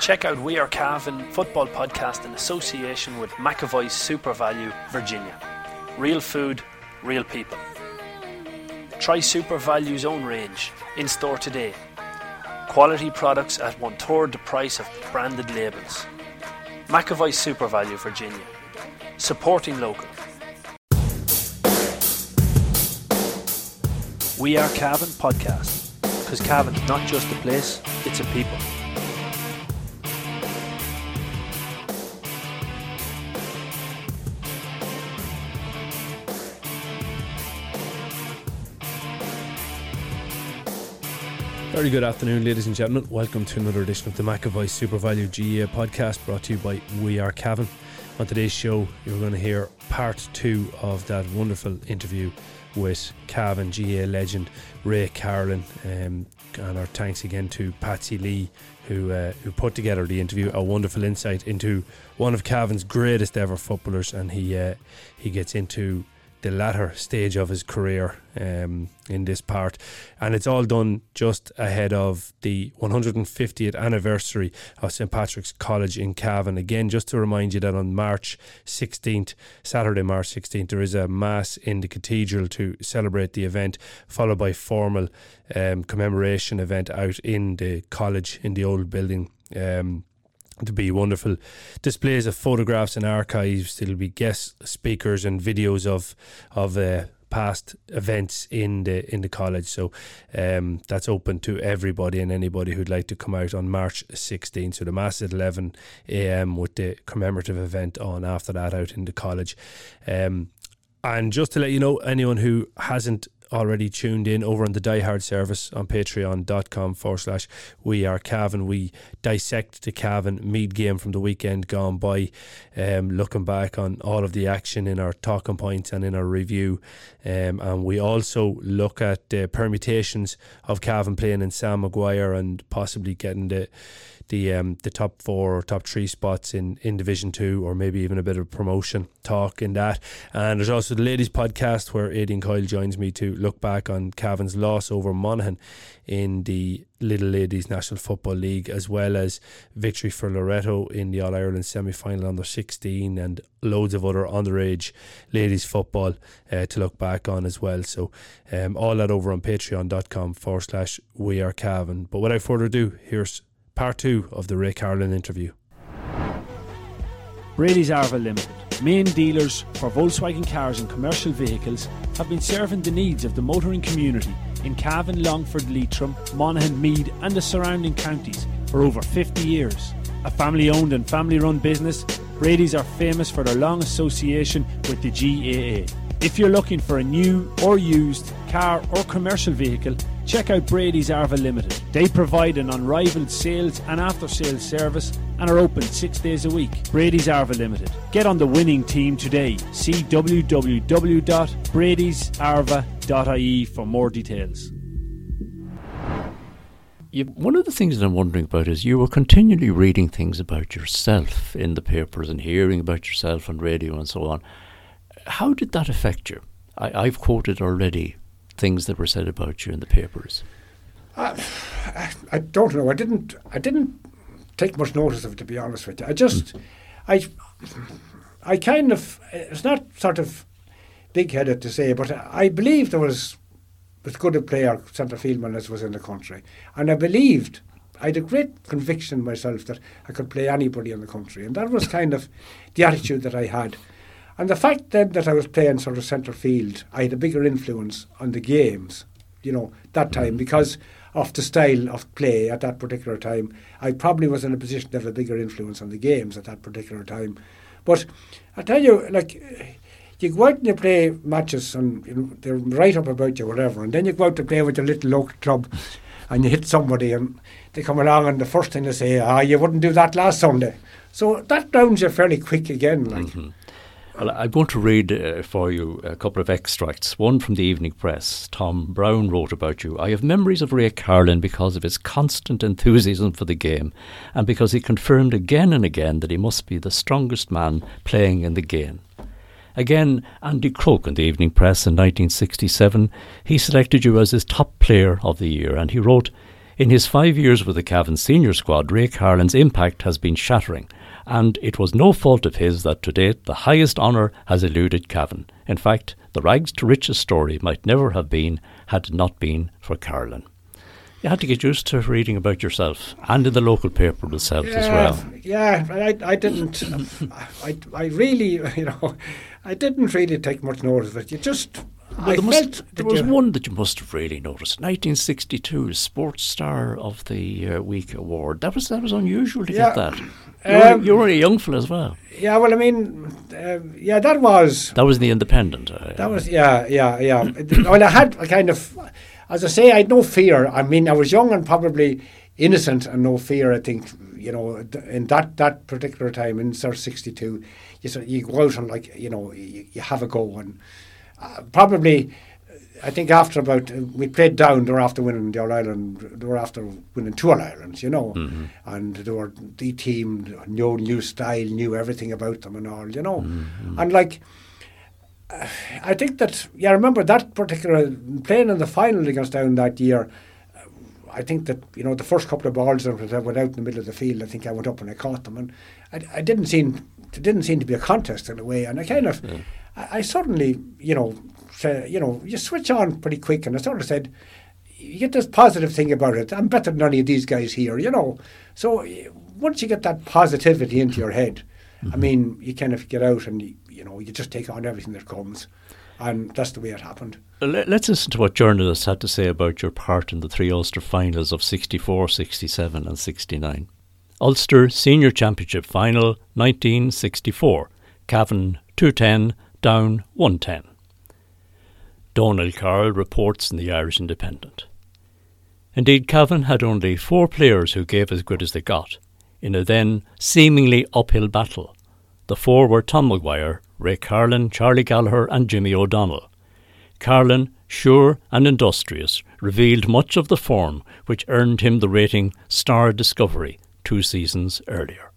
Check out We Are Cavan football podcast in association with McAvoy's Super Value, Virginia. Real food, real people. Try Super Value's own range, in store today. Quality products at 1/3 the price of branded labels. McAvoy's Super Value, Virginia. Supporting local. We Are Cavan podcast, because Cavan's not just a place, it's a people. Very good afternoon, ladies and gentlemen. Welcome to another edition of the McAvoy Super Value GAA podcast, brought to you by We Are Cavan. On today's show, you're going to hear part 2 of that wonderful interview with Cavan GAA legend Ray Carlin, and our thanks again to Patsy Lee, who put together the interview. A wonderful insight into one of Cavan's greatest ever footballers, and he gets into the latter stage of his career in this part, and it's all done just ahead of the 150th anniversary of St Patrick's College in Cavan. Again, just to remind you that on March 16th, Saturday March 16th, there is a mass in the cathedral to celebrate the event, followed by formal commemoration event out in the college in the old building. To be wonderful displays of photographs and archives. There'll be guest speakers and videos of past events in the college. So that's open to everybody and anybody who'd like to come out on March 16th. So the mass at 11 a.m. with the commemorative event on after that out in the college. And just to let you know, anyone who hasn't already tuned in over on the Die Hard service on patreon.com/We Are Cavan. We dissect the Cavan Meath game from the weekend gone by, looking back on all of the action in our talking points and in our review, and we also look at the permutations of Cavan playing in Sam Maguire and possibly getting the top 4 or top 3 spots in Division 2, or maybe even a bit of promotion talk in that. And there's also the ladies podcast, where Aidan Coyle joins me to look back on Cavan's loss over Monaghan in the Little Ladies National Football League, as well as victory for Loreto in the All-Ireland semi-final under 16, and loads of other underage ladies football to look back on as well. So all that over on patreon.com/We Are Cavan. But without further ado, here's part 2 of the Ray Carlin interview. Brady's Arva Limited, main dealers for Volkswagen cars and commercial vehicles, have been serving the needs of the motoring community in Cavan, Longford, Leitrim, Monaghan, Meath and the surrounding counties for over 50 years. A family owned and family run business, Brady's are famous for their long association with the GAA. If you're looking for a new or used car or commercial vehicle, check out Brady's Arva Limited. They provide an unrivaled sales and after-sales service and are open 6 days a week. Brady's Arva Limited. Get on the winning team today. See www.bradysarva.ie for more details. One of the things that I'm wondering about is you were continually reading things about yourself in the papers and hearing about yourself on radio and so on. How did that affect you? I've quoted already things that were said about you in the papers. I don't know. I didn't take much notice of it, to be honest with you. I kind of, it's not sort of big-headed to say, but I believed I was as good a player, centre fieldman, as was in the country. And I had a great conviction myself that I could play anybody in the country. And that was kind of the attitude that I had. And the fact then that I was playing sort of centre field, I had a bigger influence on the games, that time, because of the style of play at that particular time. I probably was in a position to have a bigger influence on the games at that particular time. But I tell you, you go out and you play matches and they're right up about you, whatever, and then you go out to play with your little local club and you hit somebody and they come along and the first thing they say, you wouldn't do that last Sunday. So that downs you fairly quick again. Mm-hmm. Well, I'm going to read for you a couple of extracts. One from the Evening Press. Tom Brown wrote about you. I have memories of Ray Carlin because of his constant enthusiasm for the game and because he confirmed again and again that he must be the strongest man playing in the game. Again, Andy Croke in the Evening Press in 1967, he selected you as his top player of the year, and he wrote, In his 5 years with the Cavan senior squad, Ray Carlin's impact has been shattering, and it was no fault of his that to date the highest honour has eluded Cavan. In fact, the rags to riches story might never have been had it not been for Carlin. You had to get used to reading about yourself, and in the local paper itself as well. Yeah, I didn't. I really, I didn't really take much notice of it. You just. There was one that you must have really noticed. 1962 Sports Star of the Week award. That was unusual to get that. You were a young fella as well. Yeah, well, I mean, that was the Independent. That was Well, I had a kind of, as I say, I had no fear. I mean, I was young and probably innocent and no fear. I think in that particular time in Sir 62, you go out and you have a go and. Probably, I think after we played down, they were after winning the All-Ireland, they were after winning 2 All-Irelands, and they were the team, new style, knew everything about them and all, And I think that, I remember that particular, playing in the final against Down that year, I think that, the first couple of balls that went out in the middle of the field, I think I went up and I caught them, and it didn't seem to be a contest in a way, and I kind of... Yeah. I suddenly, said, you switch on pretty quick, and I sort of said, you get this positive thing about it. I'm better than any of these guys here, So once you get that positivity into your head, I mean, you kind of get out and, you just take on everything that comes. And that's the way it happened. Let's listen to what journalists had to say about your part in the 3 Ulster finals of 64, 67 and 69. Ulster Senior Championship Final, 1964. Cavan 210, Down 110. Donald Carroll reports in the Irish Independent. Indeed, Cavan had only 4 players who gave as good as they got, in a then seemingly uphill battle. The 4 were Tom Maguire, Ray Carlin, Charlie Gallagher and Jimmy O'Donnell. Carlin, sure and industrious, revealed much of the form which earned him the rating Star Discovery 2 seasons earlier.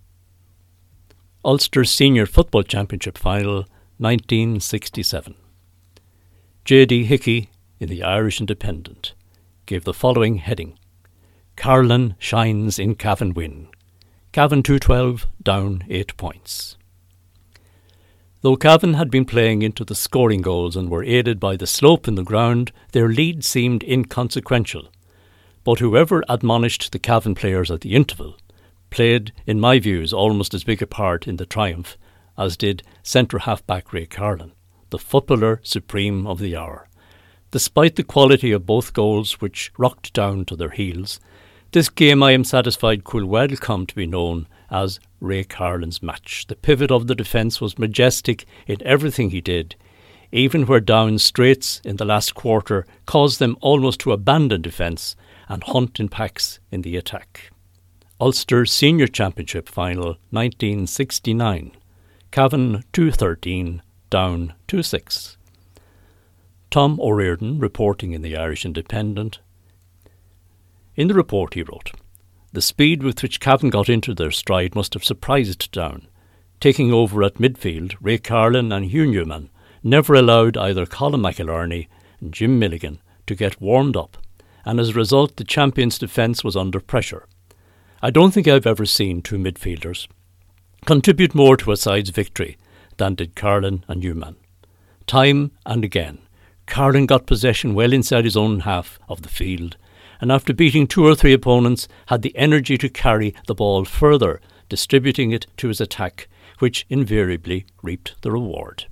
Ulster Senior Football Championship Final, 1967. J.D. Hickey, in the Irish Independent, gave the following heading: Carlin shines in Cavan win. Cavan 212, down 8 points. Though Cavan had been playing into the scoring goals and were aided by the slope in the ground, their lead seemed inconsequential. But whoever admonished the Cavan players at the interval played, in my views, almost as big a part in the triumph as did centre half-back Ray Carlin, the footballer supreme of the hour. Despite the quality of both goals which rocked down to their heels, this game, I am satisfied, could well come to be known as Ray Carlin's match. The pivot of the defence was majestic in everything he did, even where Down's straights in the last quarter caused them almost to abandon defence and hunt in packs in the attack. Ulster Senior Championship Final 1969. Cavan 213, Down 2-6. Tom O'Riordan, reporting in the Irish Independent. In the report he wrote, "The speed with which Cavan got into their stride must have surprised Down. Taking over at midfield, Ray Carlin and Hugh Newman never allowed either Colin McIllarney and Jim Milligan to get warmed up, and as a result the champions' defence was under pressure. I don't think I've ever seen 2 midfielders contribute more to a side's victory than did Carlin and Newman. Time and again, Carlin got possession well inside his own half of the field, and after beating 2 or 3 opponents had the energy to carry the ball further, distributing it to his attack, which invariably reaped the reward."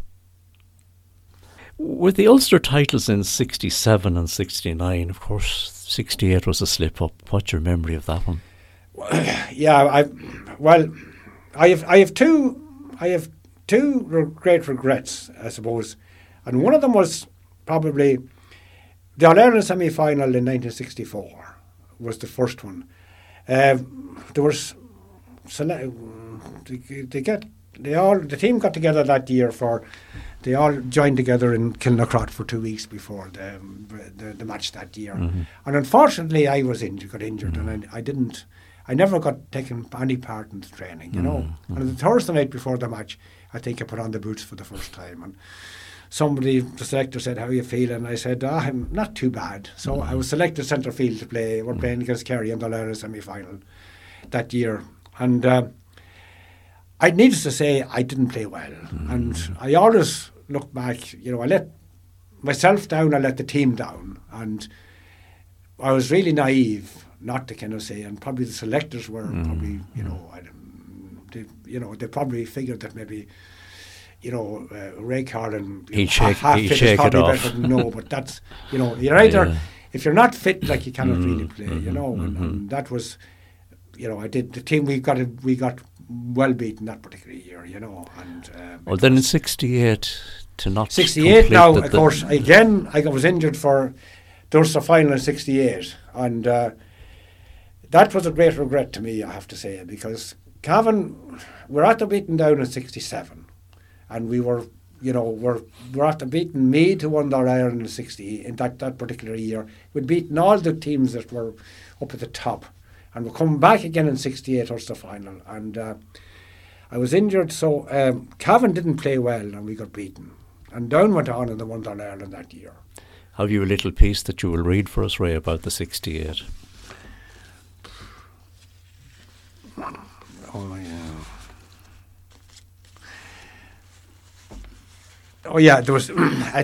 With the Ulster titles in 67 and 69, of course, 68 was a slip-up. What's your memory of that one? I have two great regrets, I suppose, and one of them was probably the All-Ireland semi-final in 1964 was the first one. The team got together that year they all joined together in Kilnacrot for 2 weeks before the match that year. Mm-hmm. And unfortunately I got injured, mm-hmm. and I never got taken any part in the training, you know. Mm-hmm. And the Thursday night before the match, I think I put on the boots for the first time. And the selector said, "How are you feeling?" I said, "I'm not too bad." So I was selected centre field to play. We're playing against Kerry in the All-Ireland semi-final that year. And I needless to say, I didn't play well. And I always look back, I let myself down, I let the team down. And I was really naive not to kind of say, and probably the selectors were probably, they probably figured that maybe, Ray Carlin, half fit is probably better than no, but that's, you're either, if you're not fit, like you cannot really play, and that was, I did, the team, we got well beaten that particular year, and. Well, then in 68, to not 68 now, of course, again, I was injured for the Ulster final in 68, and that was a great regret to me, I have to say, because Cavan were after beaten down in 67, and we were, we're after beating Meath, who won the All-Ireland in 60 in that particular year. We'd beaten all the teams that were up at the top, and we're coming back again in 68 Ulster final, and I was injured, so Cavan didn't play well, and we got beaten, and Down went on and they won the All-Ireland that year. Have you a little piece that you will read for us, Ray, about the 68? Oh, yeah. Oh, yeah, there was...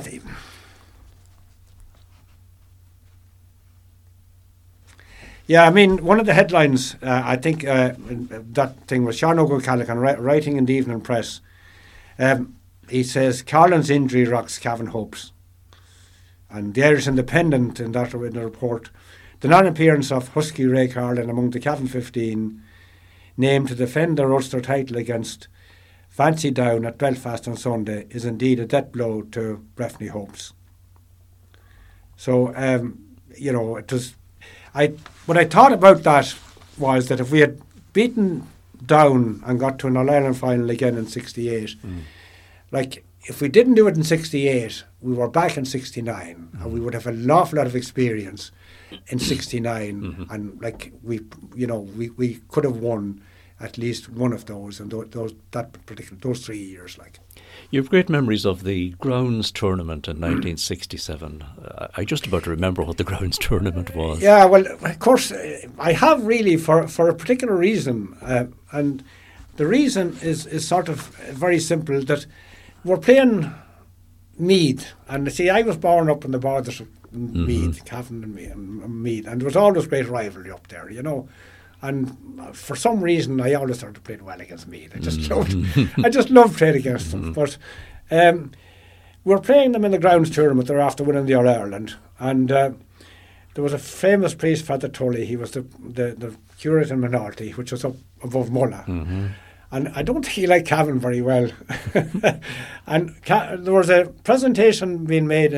Yeah, I mean, one of the headlines, I think that thing was Sean O'Callaghan writing in the Evening Press. He says, Carlin's injury rocks Cavan hopes. And the Irish Independent, in the report, the non-appearance of Husky Ray Carlin among the Cavan 15 named to defend their Ulster title against Fancy Down at Belfast on Sunday is indeed a death blow to Breffni hopes. So, it was... What I thought about that was that if we had beaten Down and got to an All-Ireland final again in 68, like, if we didn't do it in 68, we were back in 69, and we would have an awful lot of experience in 69, and like we could have won at least one of those, and those 3 years, like. You have great memories of the Grounds tournament in 1967. I just about remember what the Grounds tournament was. Yeah, well, of course, I have really for a particular reason, and the reason is sort of very simple, that we're playing Meath, and see, I was born up in the borders of Meath, Cavan and Meath, and there was always great rivalry up there, And for some reason, I always sort of played well against Meath. I just loved playing against them. But we're playing them in the Grounds tournament. They're after winning the All-Ireland, and there was a famous priest, Father Tully. He was the curate in Minority, which was up above Mulla. And I don't think he liked Cavan very well. And there was a presentation being made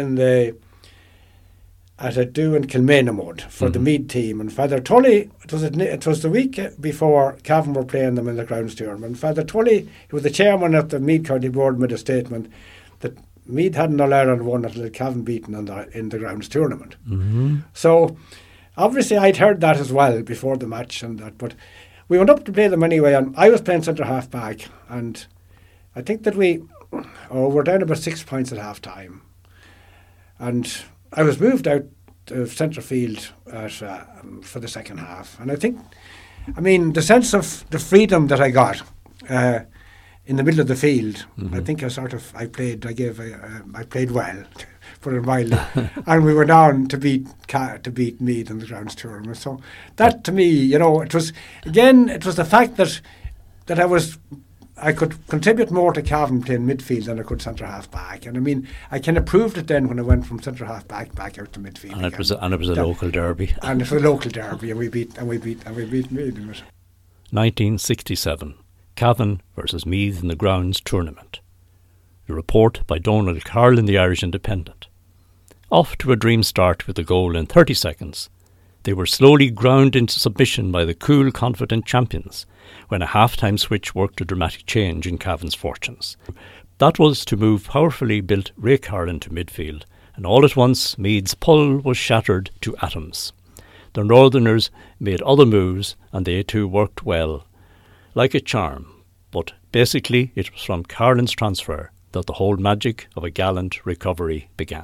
at a do in Kilmainamud for the Meath team, and Father Tully, it was the week before Cavan were playing them in the Grounds tournament. Father Tully, who was the chairman of the Meath County Board, made a statement that Meath hadn't All-Ireland won until Cavan beaten in the Grounds tournament. So obviously I'd heard that as well before the match, and that, but we went up to play them anyway, and I was playing centre half back, and I think that we're down about 6 points at half time, and I was moved out to centre field for the second half, and I mean, the sense of the freedom that I got in the middle of the field, I think I played well, put it mildly, and we were down to beat Meath in the Grounds tournament. So that to me, it was the fact that I could contribute more to Cavan playing midfield than I could centre half back, and I mean, I kind of proved it then when I went from centre half back out to midfield. And it was a local derby. And it was a local derby, and we beat Meath in it. 1967, Cavan versus Meath in the Grounds tournament. The report by Donald Carl in the Irish Independent. Off to a dream start with a goal in 30 seconds, they were slowly ground into submission by the cool, confident champions when a half-time switch worked a dramatic change in Cavan's fortunes. That was to move powerfully built Ray Carlin to midfield, and all at once Meath's pull was shattered to atoms. The Northerners made other moves, and they too worked well, like a charm, but basically it was from Carlin's transfer that the whole magic of a gallant recovery began.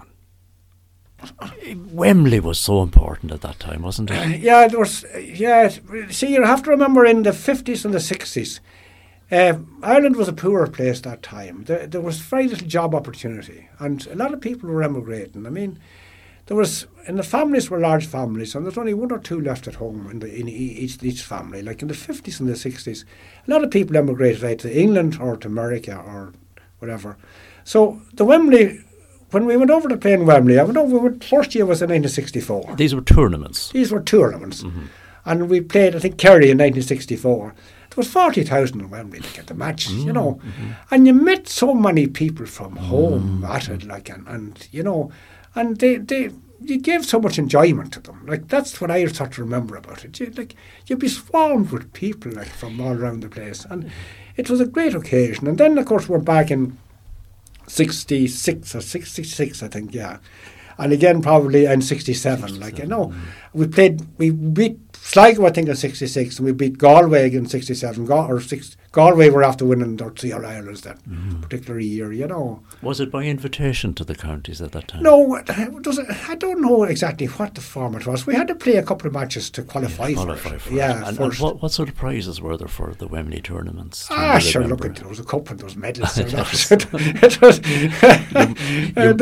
Wembley was so important at that time, wasn't it? Yeah, there was. Yeah, see, you have to remember in the 50s and the 60s, Ireland was a poorer place that time. There was very little job opportunity, and a lot of people were emigrating. I mean, and the families were large families, and there's only one or two left at home in each family. Like in the 50s and the 60s, a lot of people emigrated either to England or to America or whatever. So the Wembley, when we went over to play in Wembley, first year was in 1964. These were tournaments. Mm-hmm. And we played, I think, Kerry in 1964. There was 40,000 in Wembley to get the match, you know. Mm-hmm. And you met so many people from home at it, like, and you know, and you gave so much enjoyment to them. Like, that's what I sort of remember about it. You'd be swarmed with people, like, from all around the place. And it was a great occasion. And then, of course, we're back in 66, I think, yeah. And again, probably in 67, like, you know. We beat Sligo, I think, in 66, and we beat Galway in 67. Galway were after winning their 3 All-Irelands that particular year, you know. Was it by invitation to the counties at that time? No, I don't know exactly what the format was. We had to play a couple of matches to qualify for it. Yeah, and what sort of prizes were there for the Wembley tournaments? Sure, look, there was a cup and those medals. It was, that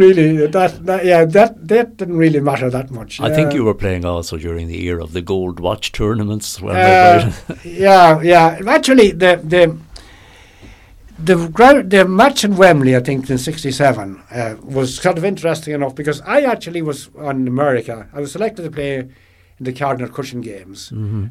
didn't really matter that much. I think you were playing also during the era of the Gold Watch tournaments. Yeah. Actually, the match in Wembley, I think, in 67 was kind of interesting enough because I actually was on America. I was selected to play in the Cardinal Cushion Games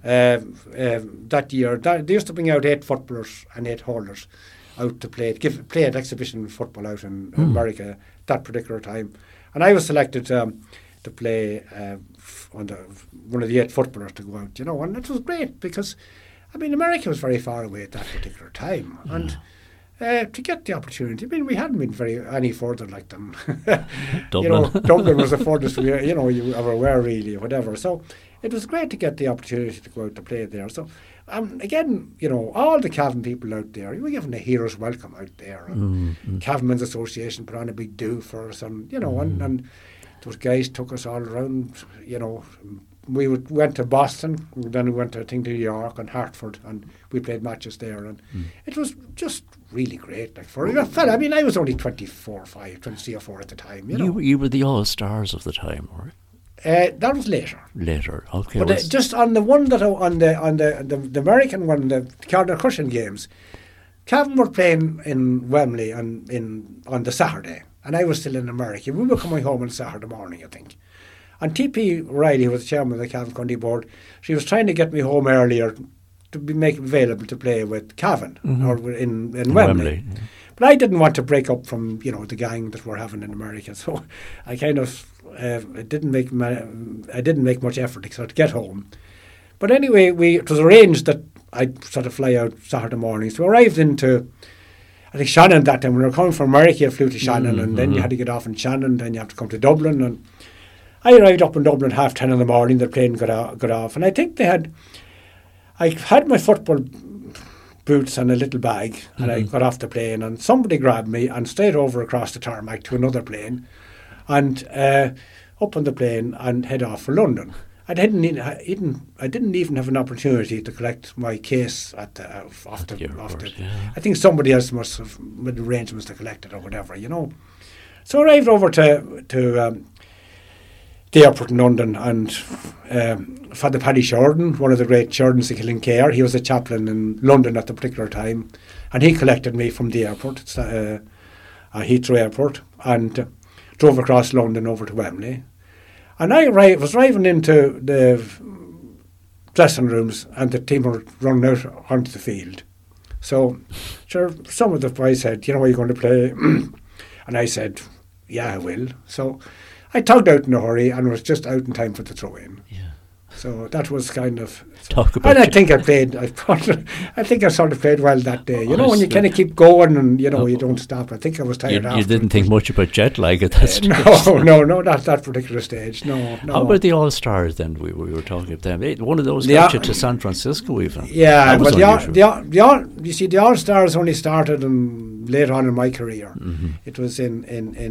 that year. They used to bring out 8 footballers and 8 hurlers out to play at exhibition football out in America that particular time. And I was selected to play one of the 8 footballers to go out, you know, and it was great because, I mean, America was very far away at that particular time, and to get the opportunity, I mean, we hadn't been any further like them. Dublin. You know, Dublin was the furthest you ever were, really, or whatever. So it was great to get the opportunity to go out to play there. So again, you know, all the Cavan people out there, we were given a hero's welcome out there. Cavanmen's Association put on a big do for us, and you know, and those guys took us all around, you know. We went to Boston, then we went to, I think, New York and Hartford, and we played matches there, and it was just really great. Like, for a fella, I mean, I was only 23 or 4 at the time, you know. You were the all-stars of the time, or? That was later. Later, okay. But just on the one that on the American one, the Cardinal Cushion Games, Cavan were playing in Wembley on the Saturday, and I was still in America. We were coming home on Saturday morning, I think. And T.P. Riley, who was the chairman of the Cavan County Board, she was trying to get me home earlier to make available to play with Cavan or in Wembley. Yeah. But I didn't want to break up from, you know, the gang that we're having in America, so I kind of I didn't make much effort to sort of get home. But anyway, it was arranged that I'd sort of fly out Saturday morning. So we arrived into, I think, Shannon that time. When we were coming from America, you flew to Shannon, and then you had to get off in Shannon, then you have to come to Dublin. And I arrived up in Dublin at 10:30 in the morning. The plane got off, and I think I had my football boots and a little bag, and I got off the plane, and somebody grabbed me and straight over across the tarmac to another plane, and up on the plane and head off for London. I didn't even have an opportunity to collect my case at the I think somebody else must have made arrangements to collect it or whatever, you know. So I arrived over to the airport in London, and Father Paddy Sheridan, one of the great Sheridans of Killincare, he was a chaplain in London at the particular time, and he collected me from the airport, Heathrow Airport, and drove across London over to Wembley. And I was arriving into the dressing rooms, and the team were running out onto the field. So, sure, some of the boys said, "You know, are you going to play?" And I said, "Yeah, I will." So I tugged out in a hurry and was just out in time for the throw-in. Yeah. So that was kind of... And I think I played... I think I sort of played well that day. You know, when you kind of keep going and, you know, you don't stop. I think I was tired after. You didn't think much about jet lag at that stage? No, not that particular stage. No. How about the All-Stars then? We were talking about them. One of those got you to San Francisco even. Yeah, but you see, the All-Stars only started in later on in my career. It was in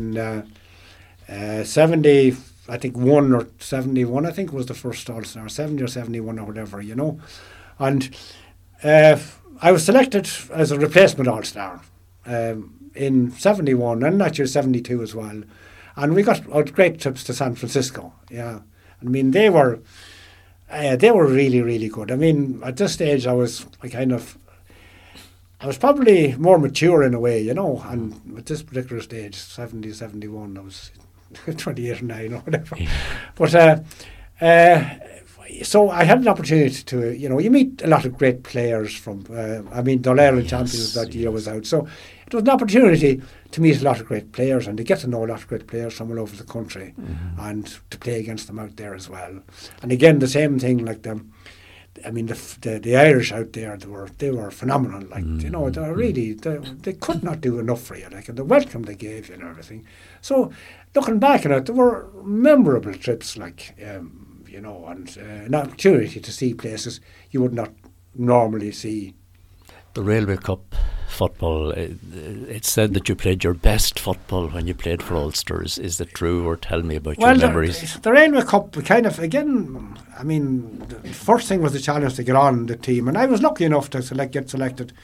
70, I think 1 or 71, I think was the first All-Star, 70 or 71 or whatever, you know. And I was selected as a replacement All-Star in 71 and that year 72 as well. And we got great trips to San Francisco, yeah. I mean, they were really, really good. I mean, at this stage, I was probably more mature in a way, you know, and at this particular stage, 70, 71, I was 28 or 9 or whatever. Yeah. But so I had an opportunity to, you know, you meet a lot of great players from, the All-Ireland champions that year was out. So it was an opportunity to meet a lot of great players and to get to know a lot of great players from all over the country and to play against them out there as well. And again, the same thing, like the Irish out there, they were phenomenal. Like, you know, they could not do enough for you. Like, and the welcome they gave you and everything. So looking back on it, there were memorable trips, like, you know, and an opportunity to see places you would not normally see. The Railway Cup football, it's said that you played your best football when you played for Ulster. Is that true, or tell me about your memories? The Railway Cup, kind of, again, I mean, the first thing was the challenge to get on the team, and I was lucky enough to get selected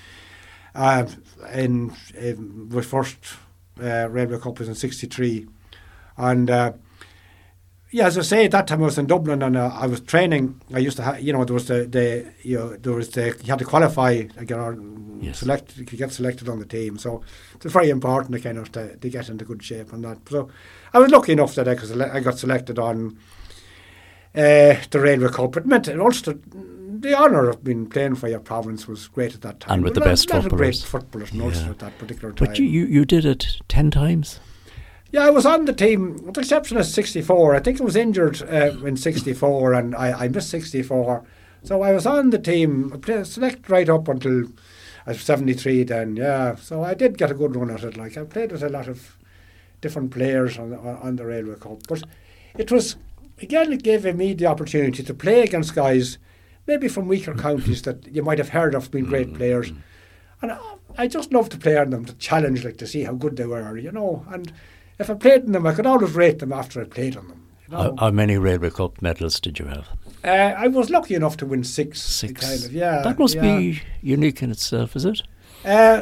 in my first Railway Cup was in 63. And yeah, as I say, at that time I was in Dublin and I was training. I used to have, you know, you had to qualify to get selected on the team. So it's very important to kind of to get into good shape on that. So I was lucky enough that I got selected on the Railway Cup. It meant also the honour of being playing for your province was great at that time. And with the best footballers. Great footballers in Ulster at that particular time. But you did it 10 times? Yeah, I was on the team, with the exception of 64. I think I was injured in 64 and I missed 64. So I was on the team, selected right up until I was 73 then, yeah. So I did get a good run at it. Like, I played with a lot of different players on the Railway Cup. But it was, again, it gave me the opportunity to play against guys maybe from weaker counties that you might have heard of being great players. And I just loved to play on them, to challenge, like, to see how good they were, you know. And if I played on them, I could always rate them after I played on them. You know? How many Railway Cup medals did you have? I was lucky enough to win 6. 6? Kind of, yeah. That must be unique in itself, is it? It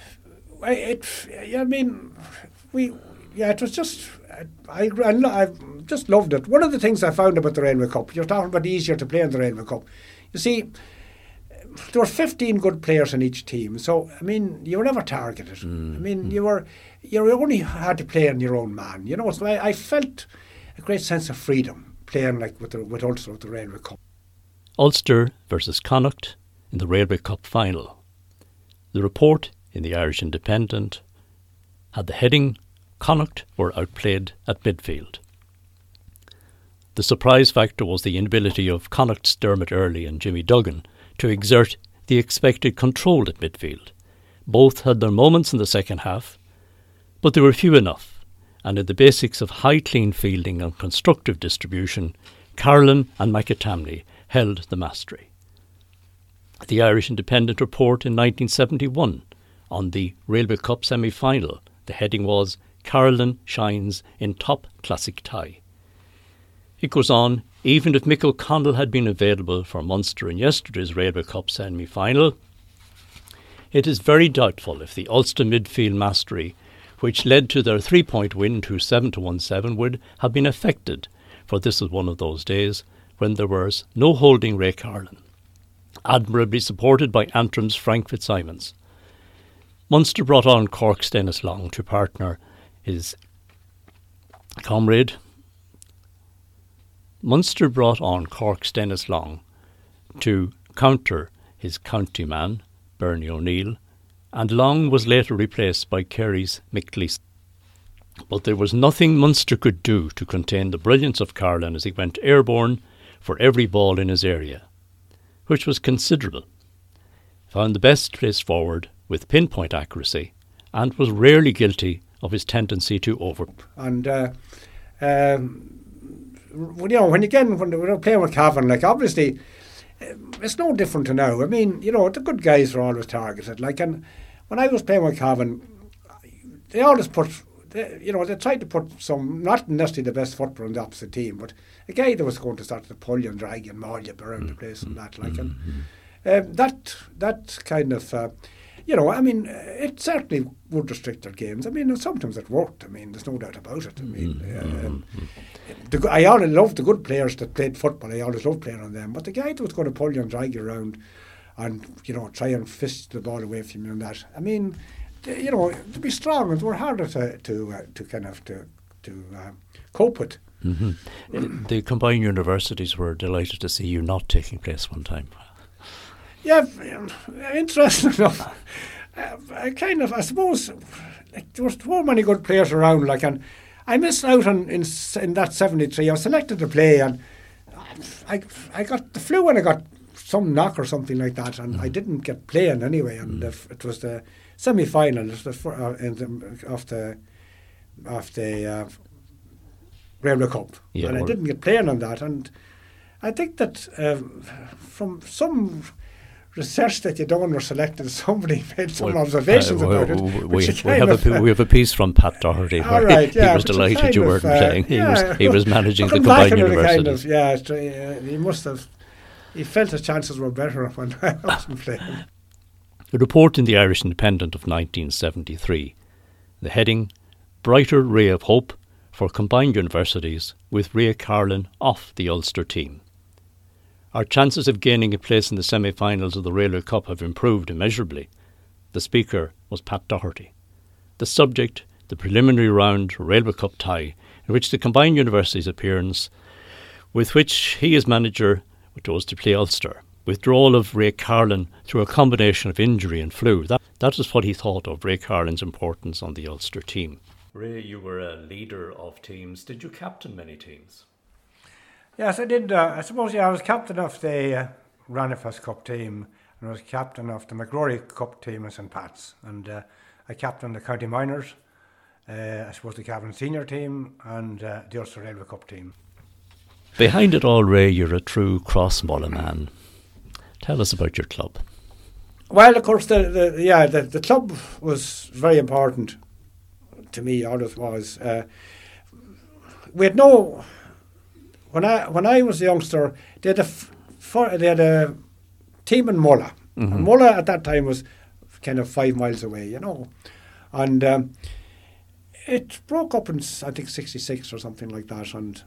was just, I just loved it. One of the things I found about the Railway Cup, you're talking about easier to play in the Railway Cup. You see, there were 15 good players in each team, so I mean, you were never targeted. I mean, you only had to play on your own man, you know. So I felt a great sense of freedom playing like with Ulster with the Railway Cup. Ulster versus Connacht in the Railway Cup final. The report in the Irish Independent had the heading, "Connacht were outplayed at midfield." The surprise factor was the inability of Connacht's Dermot Earley and Jimmy Duggan to exert the expected control at midfield. Both had their moments in the second half, but they were few enough, and in the basics of high clean fielding and constructive distribution, Carolan and McAtamney held the mastery. The Irish Independent report in 1971 on the Railway Cup semi-final, the heading was, "Carolan shines in top classic tie." It goes on, even if Mick O'Connell had been available for Munster in yesterday's Railway Cup semi-final, it is very doubtful if the Ulster midfield mastery, which led to their 3-point win to 7-1-7, would have been affected, for this was one of those days when there was no holding Ray Carolan, admirably supported by Antrim's Frank Fitzsimons. Munster brought on Cork's Dennis Long to partner his comrade. Munster brought on Cork's Dennis Long to counter his county man, Bernie O'Neill, and Long was later replaced by Kerry's Mick Gleeson. But there was nothing Munster could do to contain the brilliance of Carolan as he went airborne for every ball in his area, which was considerable. Found the best place forward with pinpoint accuracy and was rarely guilty of his tendency to over. And you know, when we're playing with Cavan, like, obviously it's no different to now. I mean, you know, the good guys are always targeted. Like, and when I was playing with Cavan, they always they tried to put some, not necessarily the best footballer on the opposite team, but a guy that was going to start to pull you and drag you and maul you around the place and that, like, and that kind of, it certainly would restrict their games. I mean, sometimes it worked. I mean, there's no doubt about it. I mean, I always loved the good players that played football. I always loved playing on them. But the guy that was going to pull you and drag you around and, try and fist the ball away from you and that, I mean, to be strong, it were harder to cope with. Mm-hmm. The combined universities were delighted to see you not taking place one time. Yeah, interesting enough. I suppose, like, there was so many good players around, like, and I missed out in that 73. I was selected to play, and I got the flu and I got some knock or something like that, and I didn't get playing anyway. And it was the semi-final of the Railway Cup, and I didn't get playing on that. And I think that from some research that you done or selected, somebody made some observations about it. We have a piece from Pat Doherty where he was delighted you weren't playing. He was managing the combined universities. He felt his chances were better when I wasn't playing. A report in the Irish Independent of 1973, the heading, Brighter Ray of Hope for Combined Universities with Ray Carlin off the Ulster team. Our chances of gaining a place in the semi-finals of the Railway Cup have improved immeasurably. The speaker was Pat Doherty. The subject, the preliminary round Railway Cup tie, in which the combined universities appearance, with which he as manager chose to play Ulster. Withdrawal of Ray Carlin through a combination of injury and flu. That was what he thought of Ray Carlin's importance on the Ulster team. Ray, you were a leader of teams. Did you captain many teams? Yes, I did. I suppose, I was captain of the Ranifas Cup team, and I was captain of the McGrory Cup team at St. Pat's, and I captained the County Minors, I suppose the Cavan Senior team, and the Ulster Railway Cup team. Behind it all, Ray, you're a true Crossmulla man. Tell us about your club. Well, of course, the club was very important to me. Always was. We had no. When I was a youngster, they had a team in Mulla. Mm-hmm. And Mulla at that time was kind of 5 miles away, and it broke up in, I think, 66 or something like that, and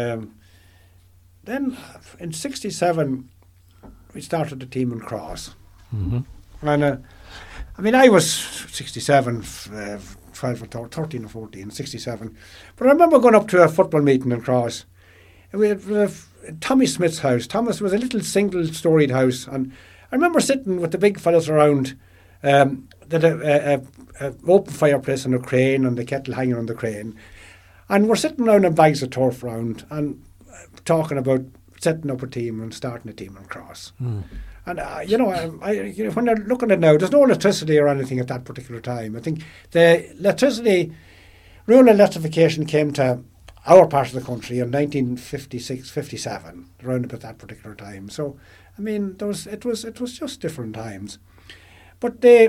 then in 67 we started the team in Cross. Mm-hmm. And I was 67, 12 or 13 or 14, 67. But I remember going up to a football meeting in Cross. We had Tommy Smith's house. Thomas was a little single-storied house, and I remember sitting with the big fellas around, the open fireplace and a crane and the kettle hanging on the crane, and we're sitting around in bags of turf round and talking about setting up a team and starting a team in Cross. Mm. And when they're looking at it now, there's no electricity or anything at that particular time. I think the rural electrification came to our part of the country in 1956, 57, around about that particular time. So, it was just different times. But they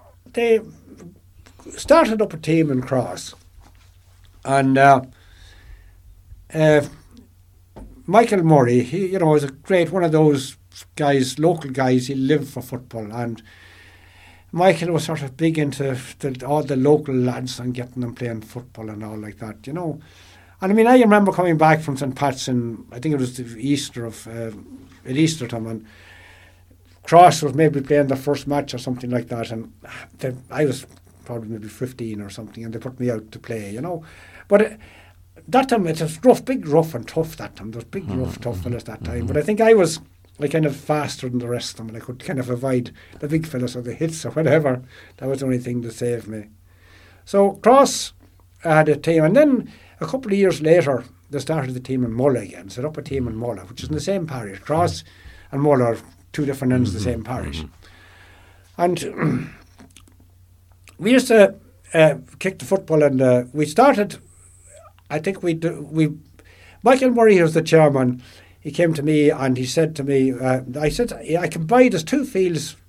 started up a team in Cross, and Michael Murray, he was a great one of those guys, local guys. He lived for football, and Michael was sort of big into all the local lads and getting them playing football and all like that, And I remember coming back from St. Pat's, and I think it was the Easter at Easter time, and Cross was maybe playing their first match or something like that, and I was probably maybe 15 or something, and they put me out to play, But that time it was rough and tough that time. There was big, rough, tough fellas that time. But I think I was kind of faster than the rest of them, and I could kind of avoid the big fellas or the hits or whatever. That was the only thing that saved me. So Cross had a team, and then a couple of years later they started the team in Mulla again, set up a team in Mulla, which is in the same parish. Cross and Mulla are two different ends of the same parish. And we used to kick the football, and we started, I think Michael Murray, who was the chairman, he came to me and he said to me, I said, I can buy, there's 2 fields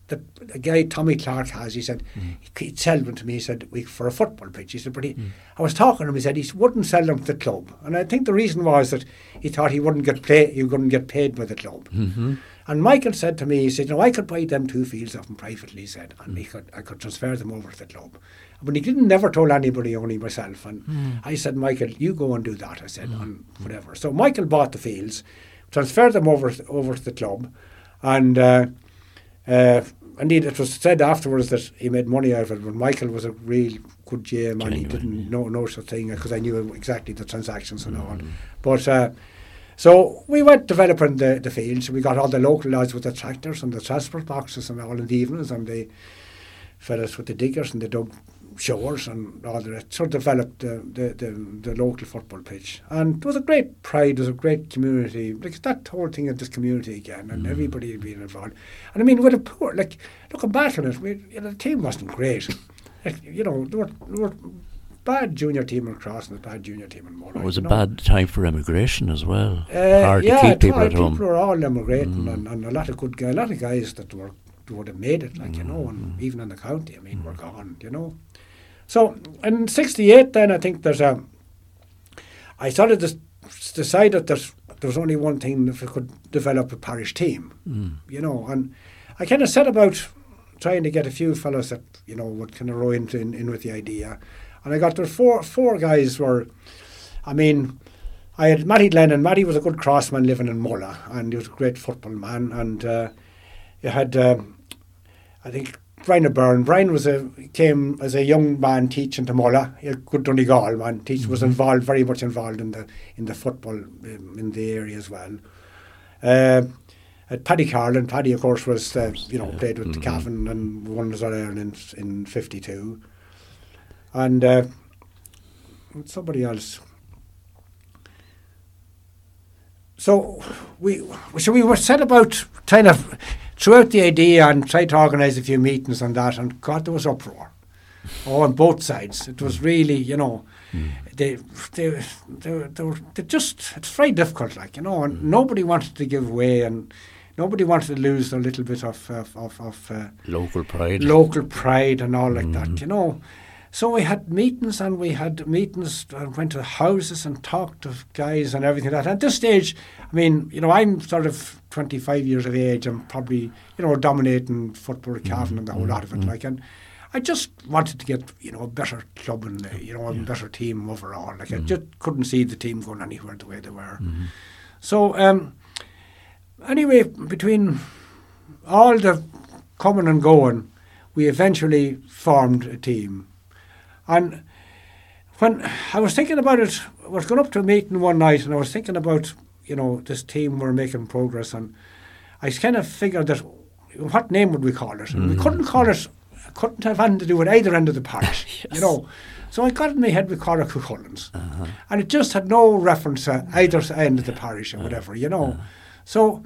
that a guy, Tommy Clark, has. He said, he'd sell them to me. He said, for a football pitch. He said, but I was talking to him. He said he wouldn't sell them to the club. And I think the reason was that he thought he wouldn't get paid by the club. Mm-hmm. And Michael said to me, he said, I could buy them 2 fields off him privately, he said, and I could transfer them over to the club. But he never told anybody, only myself. And I said, Michael, you go and do that, I said, and whatever. So Michael bought the fields, transferred them over to the club, and indeed it was said afterwards that he made money out of it, but Michael was a real good GM and he didn't know such thing, because I knew exactly the transactions and all. But so we went developing the fields. We got all the local lads with the tractors and the transport boxes and all in the evenings, and the fellas with the diggers, and they dug showers and all the rest. So developed the local football pitch, and it was a great pride. It was a great community, like that whole thing of this community again, and everybody being involved. And I mean, with a poor, like, looking back on it, the team wasn't great. Like, there were bad junior team in Cross and a bad junior team in Mull. It was a bad time for emigration as well. Hard to keep people at home. People were all emigrating, and a lot of good guys, a lot of guys that would have made it, like, and even in the county, I mean, were gone, So in '68, then I think I sort of decided that there was only one thing, if we could develop a parish team, and I kind of set about trying to get a few fellows that would kind of row in with the idea. And I got there four guys were, I mean, I had Matty Lennon. Matty was a good crossman living in Mulla, and he was a great football man. And you had, I think, Brian O'Byrne. Brian came as a young man teaching to Mulla. He had good Donegal man. Was very much involved in the football in the area as well. Paddy Carlin. Paddy, of course, was played with Cavan and won the All-Ireland in '52. And somebody else. So we were set about trying to throw out the idea and try to organise a few meetings on that, and God, there was uproar. On both sides. It was really, they just, it's very difficult, like, and nobody wanted to give way, and nobody wanted to lose a little bit of local pride and all like that, So we had meetings and went to houses and talked to guys and everything like that. At this stage, I mean, I'm sort of 25 years of age. I'm probably, dominating football, Cavan and the whole lot of it. Like, and I just wanted to get, a better club and, a better team overall. Like, I just couldn't see the team going anywhere the way they were. So, anyway, between all the coming and going, we eventually formed a team. And when I was thinking about it, I was going up to a meeting one night and I was thinking about, this team were making progress, and I kind of figured that what name would we call it? And we couldn't call it, couldn't have anything to do with either end of the parish, So I got in my head we called it Cuchulains. And it just had no reference to either end of the parish or whatever, So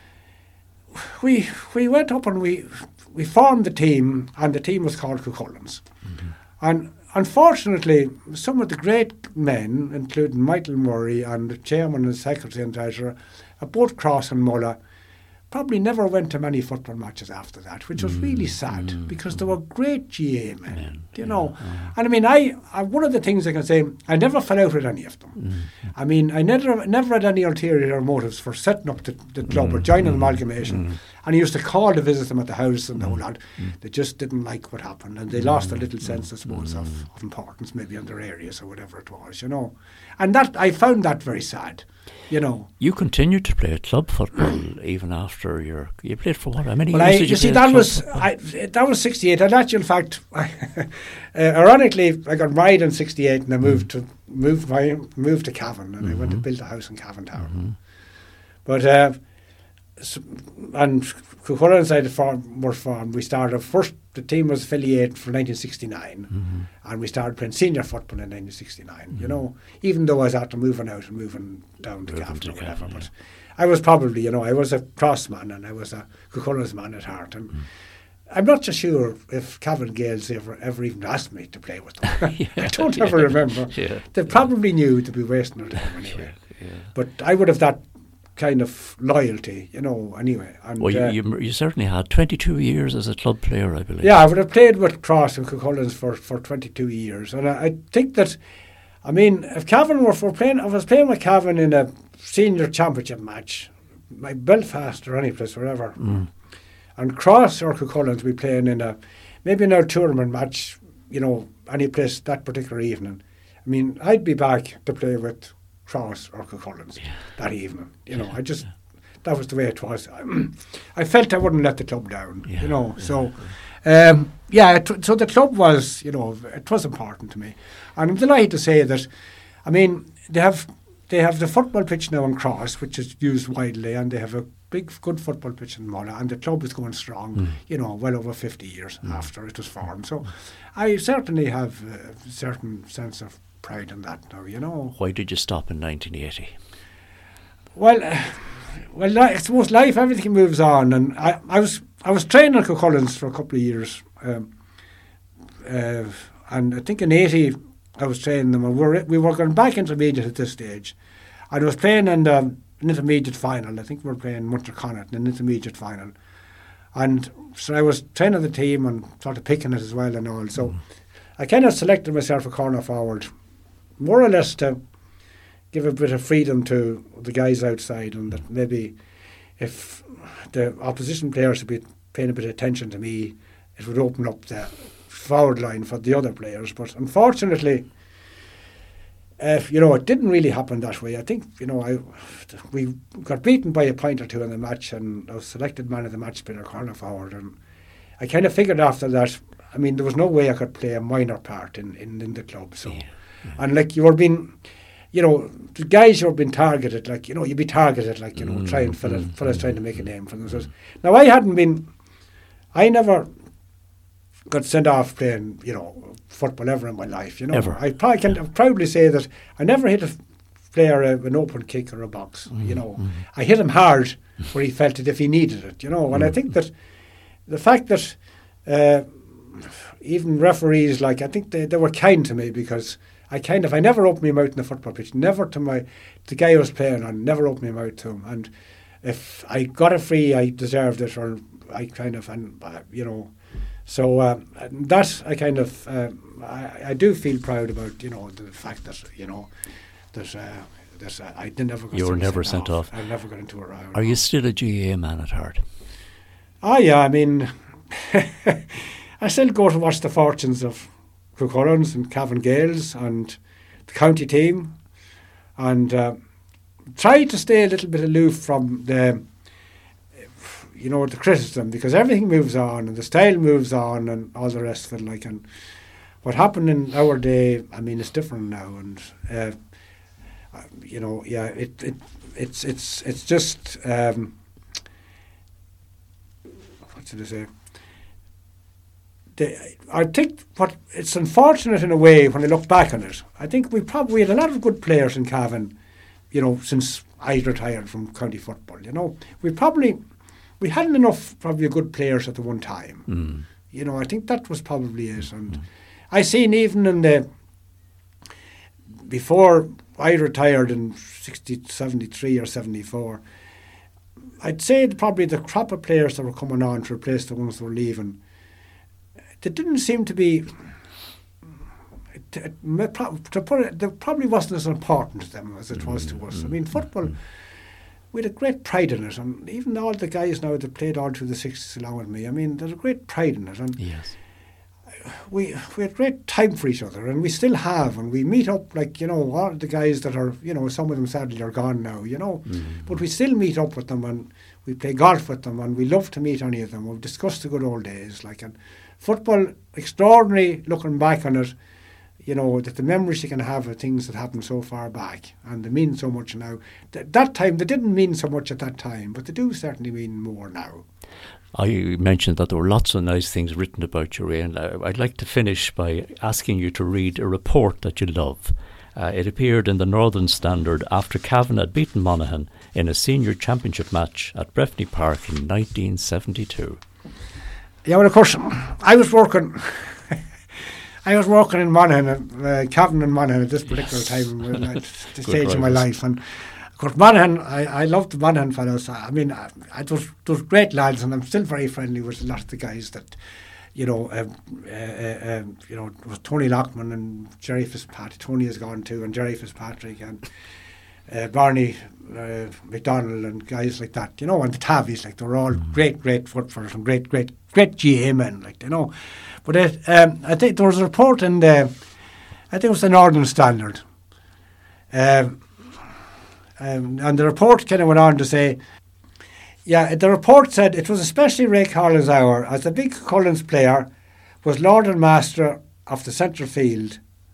we went up and we formed the team, and the team was called Cuchulains. And unfortunately, some of the great men, including Michael Murray and the chairman and secretary and treasurer, at both Cross and Mulla, probably never went to many football matches after that, which was really sad, because they were great GA men, And I mean, I one of the things I can say, I never fell out with any of them. I mean, I never had any ulterior motives for setting up the club or joining amalgamation. And I used to call to visit them at the house and the whole lot. They just didn't like what happened, and they lost a little sense, I suppose, of importance maybe in their areas or whatever it was, And that I found that very sad. You continued to play club football even after you played for what? How many years did you play? That was '68. And actually, in fact, ironically, I got married in '68, and I moved to Cavan, and I went to build a house in Cavan Town. But and Cuchulains were formed. We started first. The team was affiliated for 1969, and we started playing senior football in 1969. Even though I was after moving down to Cavan or whatever. But I was probably, I was a crossman and I was a Cuchulains man at heart. And I'm not so sure if Cavan Gaels ever even asked me to play with them. I don't ever remember. They probably knew to be wasting their time anyway. But I would have that kind of loyalty, anyway. And, well, you certainly had 22 years as a club player, I believe. Yeah, I would have played with Cross and Cucullins for 22 years. And I think that, if Cavan if I was playing with Cavan in a senior championship match, like Belfast or any place, wherever, and Cross or Cucullins we playing maybe in a tournament match, any place that particular evening, I'd be back to play with Cross or Cucullins that evening. That was the way it was. I felt I wouldn't let the club down, So, so the club was, it was important to me. And I'm delighted to say that, they have the football pitch now in Cross, which is used widely, and they have a good football pitch in Mulla, and the club is going strong, well over 50 years after it was formed. So I certainly have a certain sense of pride in that now, Why did you stop in 1980? Well, I suppose life, everything moves on, and I was training at Cucullins for a couple of years, and I think in 80 I was training them, and we were going back intermediate at this stage, and I was playing in an intermediate final. I think we were playing Munster Connacht in an intermediate final, and so I was training the team and sort of picking it as well and all. So I kind of selected myself a corner forward, more or less to give a bit of freedom to the guys outside, and that maybe if the opposition players would be paying a bit of attention to me, it would open up the forward line for the other players. But unfortunately, it didn't really happen that way. I think, we got beaten by a point or two in the match, and I was selected man of the match by the corner forward, and I kind of figured after that, there was no way I could play a minor part in the club. So, and like you were being, the guys who were being targeted, like, you'd be targeted, like, trying fellas trying to make a name for themselves. Now, I never got sent off playing, football ever in my life, Ever. I probably can proudly say that I never hit a player an open kick or a box, I hit him hard where he felt it if he needed it, and I think that the fact that even referees, like, I think they were kind to me, because I never opened my mouth in the football pitch, never to the guy I was playing on, never opened my mouth to him, and if I got a free, I deserved it, or I so that I do feel proud about, the fact that, that I never got You were never sent off. I never got into a row. Are you still a GAA man at heart? Oh, yeah, I still go to watch the fortunes of Cucullins and Cavan Gales and the county team, and try to stay a little bit aloof from the criticism, because everything moves on and the style moves on and all the rest of it. Like, and what happened in our day, it's different now, and it's just what should I say? I think it's unfortunate in a way when I look back on it. I think we had a lot of good players in Cavan, since I retired from county football. We hadn't enough probably good players at the one time. I think that was probably it. And I seen even before I retired in 73 or 74, I'd say probably the crop of players that were coming on to replace the ones that were leaving, they didn't seem to be, to put it, there probably wasn't as important to them as it was to us. Football, we had a great pride in it, and even all the guys now that played all through the 60s along with me, there's a great pride in it, and yes, we had great time for each other, and we still have, and we meet up, like, all the guys that are, some of them sadly are gone now, but we still meet up with them, and we play golf with them, and we love to meet any of them. We've discussed the good old days, like, and football, extraordinary looking back on it, that the memories you can have of things that happened so far back, and they mean so much now. That time, they didn't mean so much at that time, but they do certainly mean more now. I mentioned that there were lots of nice things written about you, Ray, and I'd like to finish by asking you to read a report that you love. It appeared in the Northern Standard after Cavan had beaten Monaghan in a senior championship match at Breffni Park in 1972. Yeah, well, of course, I was working in Monaghan, Cavan and Monaghan at this particular time, at this stage of my life, and of course, Monaghan, I loved the Monaghan fellows. I mean, those great lads, and I'm still very friendly with a lot of the guys that, it was Tony Lockman and Jerry Fitzpatrick. Tony is gone too, and Jerry Fitzpatrick and Barney McDonald and guys like that, and the Tavies, like, they were all great footballers and great GA men, like, But I think there was a report in I think it was the Northern Standard, and the report kind of went on to say, the report said it was especially Ray Carlin's hour, as the big Cullens player was Lord and Master of the central field,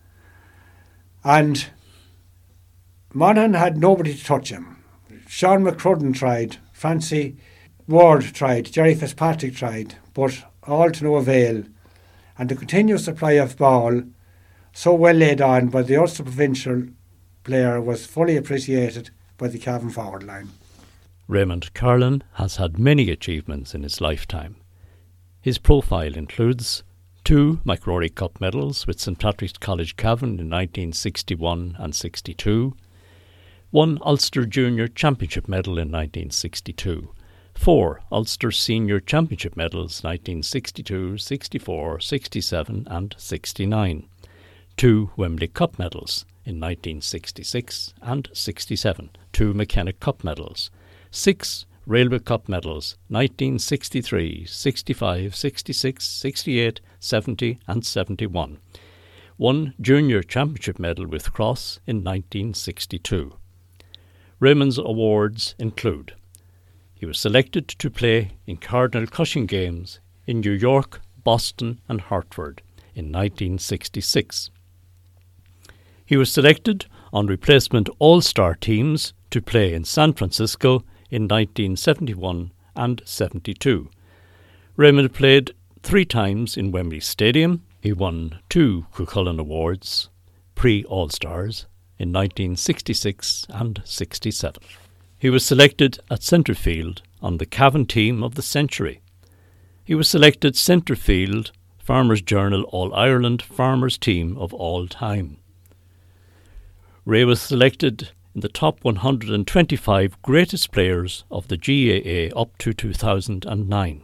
and Monaghan had nobody to touch him. Sean McCrudden tried, Francie Ward tried, Jerry Fitzpatrick tried, but all to no avail, and the continuous supply of ball, so well laid on by the Ulster provincial player, was fully appreciated by the Cavan forward line. Raymond Carlin has had many achievements in his lifetime. His profile includes 2 McRory Cup medals with St Patrick's College Cavan in 1961 and 62, 1 Ulster Junior Championship medal in 1962, 4 Ulster Senior Championship medals 1962, 64, 67 and 69, 2 Wembley Cup medals in 1966 and 67, 2 McKenna Cup medals, 6 Railway Cup medals 1963, 65, 66, 68, 70 and 71, 1 Junior Championship medal with Cross in 1962. Raymond's awards include: he was selected to play in Cardinal Cushing games in New York, Boston and Hartford in 1966. He was selected on replacement All-Star teams to play in San Francisco in 1971 and 72. Raymond played 3 times in Wembley Stadium. He won 2 Cuchulainn Awards, pre-All-Stars, in 1966 and 67. He was selected at centre field on the Cavan team of the century. He was selected centre field Farmers Journal All-Ireland Farmers Team of all time. Ray was selected in the top 125 greatest players of the GAA up to 2009.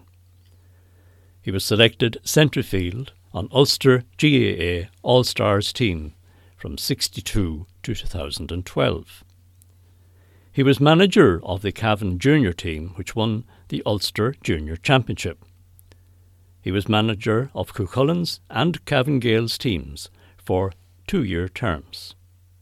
He was selected centre field on Ulster GAA All-Stars team from 62 to 2012. He was manager of the Cavan Junior team, which won the Ulster Junior Championship. He was manager of Cuchulainn's and Cavan Gaels teams for 2-year terms.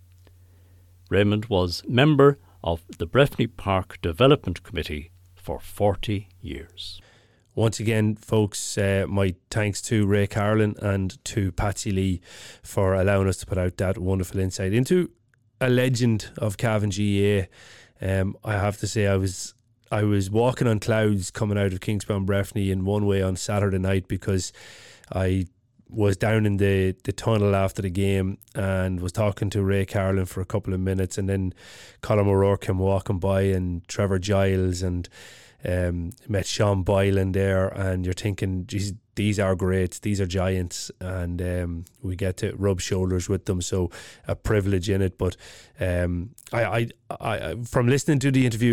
Raymond was member of the Breffni Park Development Committee for 40 years. Once again, folks, my thanks to Ray Carlin and to Patsy Lee for allowing us to put out that wonderful insight into a legend of Cavan GAA. I have to say, I was walking on clouds coming out of Kingsbound Breffni in one way on Saturday night, because I was down in the tunnel after the game and was talking to Ray Carlin for a couple of minutes, and then Colin O'Rourke came walking by and Trevor Giles, and met Sean Boylan there, and you're thinking, geez, these are greats, these are giants, and we get to rub shoulders with them, so a privilege in it. But I from listening to the interview,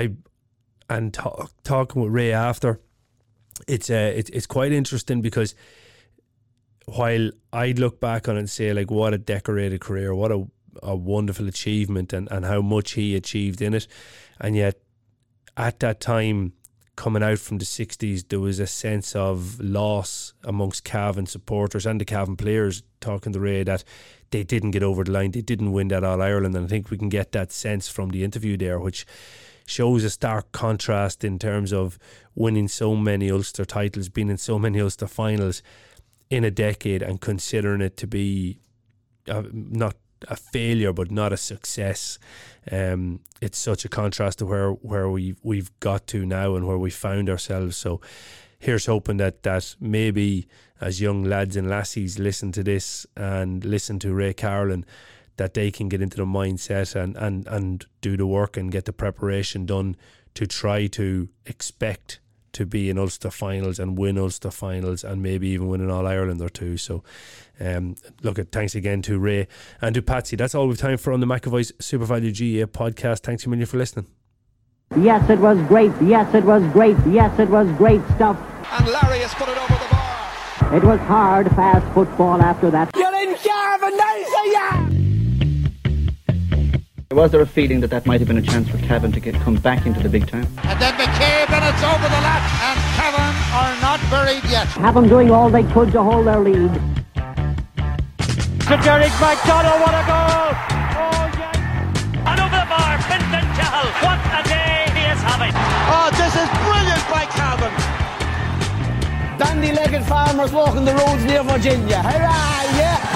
talking with Ray after, it's quite interesting, because while I'd look back on it and say, like, what a decorated career, what a wonderful achievement, and how much he achieved in it, and yet at that time, coming out from the 60s, there was a sense of loss amongst Cavan supporters and the Cavan players, talking to Ray, that they didn't get over the line, they didn't win that All-Ireland, and I think we can get that sense from the interview there, which shows a stark contrast in terms of winning so many Ulster titles, being in so many Ulster finals in a decade, and considering it to be not a failure but not a success. It's such a contrast to where we've got to now and where we found ourselves. So here's hoping that maybe as young lads and lassies listen to this and listen to Ray Carlin, that they can get into the mindset and do the work and get the preparation done to try to expect to be in Ulster finals and win Ulster finals and maybe even win an All-Ireland or two. So thanks again to Ray and to Patsy. That's all we've time for on the McAvoy's SuperValu GAA podcast. Thanks a million for listening. Yes, it was great. Yes, it was great. Yes, it was great stuff. And Larry has put it over the bar. It was hard, fast football after that. You're in Cavan, yeah! Was there a feeling that might have been a chance for Cavan to come back into the big time? And then McCabe, and it's over the lat, and Cavan are not buried yet. Cavan doing all they could to hold their lead. To Derek McDonald, what a goal! Oh, yes! And over the bar, Fintan Cahill, what a day he is having! Oh, this is brilliant by Cavan! Dandy-legged farmers walking the roads near Virginia. Hurrah, yeah!